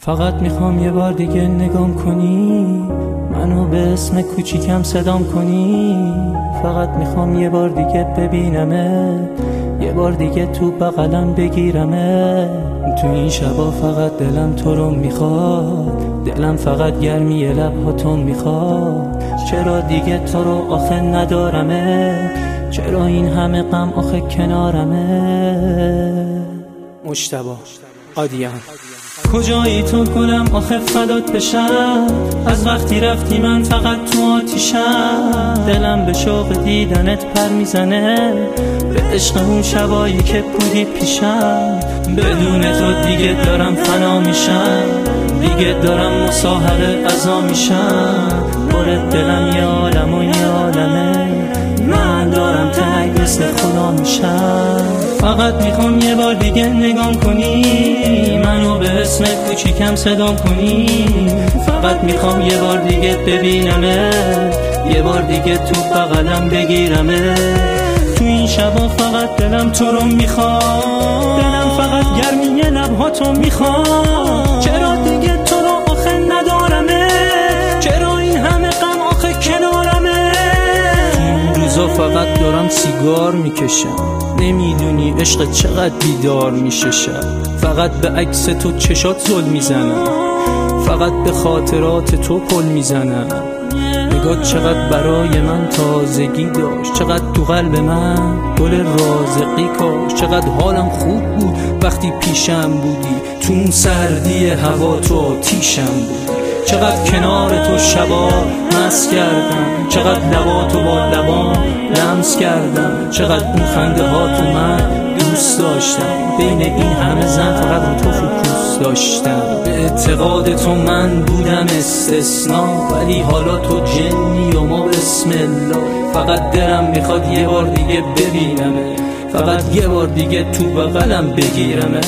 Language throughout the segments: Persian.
فقط میخوام یه بار دیگه نگام کنی، منو به اسم کوچیکم صدام کنی. فقط میخوام یه بار دیگه ببینمه، یه بار دیگه تو بغلم بگیرمه. تو این شبا فقط دلم تو رو میخواد، دلم فقط گرمی لبهاتون میخواد. چرا دیگه تو رو آخه ندارمه، چرا این همه غم آخه کنارمه. مجتبی آدیان. کجایی تو گلم آخه فدات بشم، از وقتی رفتی من فقط تو آتیشم. دلم به شوق دیدنت پر میزنه، به عشق اون شبایی که بودی پیشم. بدون تو دیگه دارم فنا میشم، دیگه دارم مصاحب عزا میشم. پر دلم یه عالم و یه عالمه، من دارم تنگ مثل خدا میشم. فقط میخوام یه بار دیگه نگام کنی، منو به اسم کوچیکم صدام کنی. فقط میخوام یه بار دیگه ببینمه، یه بار دیگه تو بغلم بگیرمه. تو این شبا فقط دلم تو رو میخواد، دلم فقط گرمی لبهاتو میخواد. چرا دیگه تو رو آخه ندارمه، چرا این همه غم آخه کنارمه. این روزا فقط دارم سیگار میکشم، نمیدونی عشق چقدر بیدار میشه شب. فقط به عکس تو چشات زل میزنم، فقط به خاطرات تو پل میزنم. نگاه چقدر برای من تازگی داشت، چقدر تو قلب من گل رازقی کاشت. چقدر حالم خوب بود وقتی پیشم بودی، تو اون سردی هوا تو آتیشم بودی. چقدر کنار تو شبا مست کردم، چقدر لباتو با لبام لمس کردم. چقدر اون خنده ها تو من دوست داشتم، بین این همه زن فقط رو تو فوکوس داشتم. به اعتقاد تو من بودم استثنا، ولی حالا تو جنی و ما بسم الله. فقط دلم میخواد یه بار دیگه ببینمه، فقط یه بار دیگه تو بغلم بگیرمه.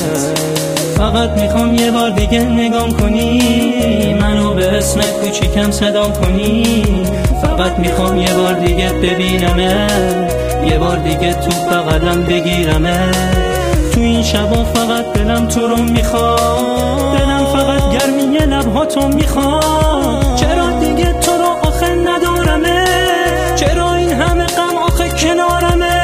فقط میخوام یه بار دیگه نگام کنی، منو به اسم کوچیکم صدام کنی. فقط میخوام یه بار دیگه ببینمه، یه بار دیگه تو بغلم بگیرمه. تو این شبا فقط دلم تو رو میخواد، دلم فقط گرمی لبهاتو میخواد. چرا دیگه تو رو آخه ندارمه، چرا این همه غم آخه کنارمه.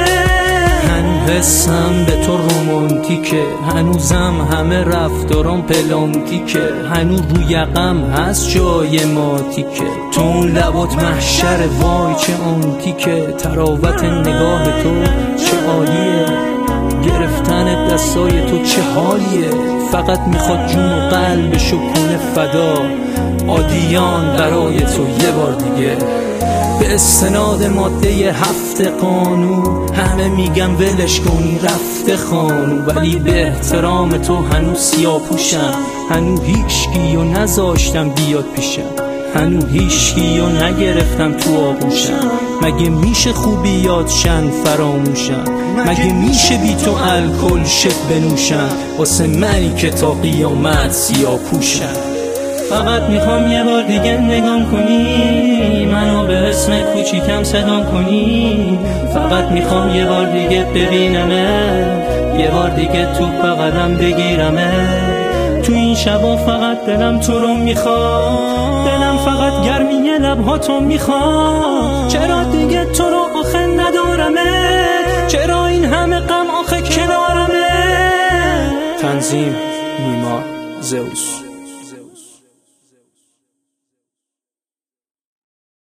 حسم به تو رومانتیکه، هنوزم همه رفتارم پلانتیکه. هنوز روی یقم هست جای ماتیکه، تو اون لبات محشر وای چه آنتیکه. تراوت نگاه تو چه عالیه، گرفتن دستای تو چه حالیه. فقط میخواد جون و قلبشو کنه فدا، آدیان برای تو یه بار دیگه. به استناد ماده 7 قانون همه میگن ولش کنی رفته خانو، ولی به احترام تو هنوز سیاپوشم. هنوز هیچکیو نذاشتم بیاد پیشم، هنوز هیچکیو نگرفتم تو آغوشم. مگه میشه خوبیات شن فراموشم، مگه میشه بی تو الکل شت بنوشم. واسه منی که تا قیامت سیاپوشم. فقط میخوام یه بار دیگه نگام کنی، منو به اسم کوچیکم صدام کنی. فقط میخوام یه بار دیگه ببینمه، یه بار دیگه تو بغلم بگیرمه. تو این شبا فقط دلم تو رو میخواد، دلم فقط گرمی لبهاتو میخواد. چرا دیگه تو رو آخه ندارمه، چرا این همه غم آخه کنارمه. تنظیم نیما زئوس.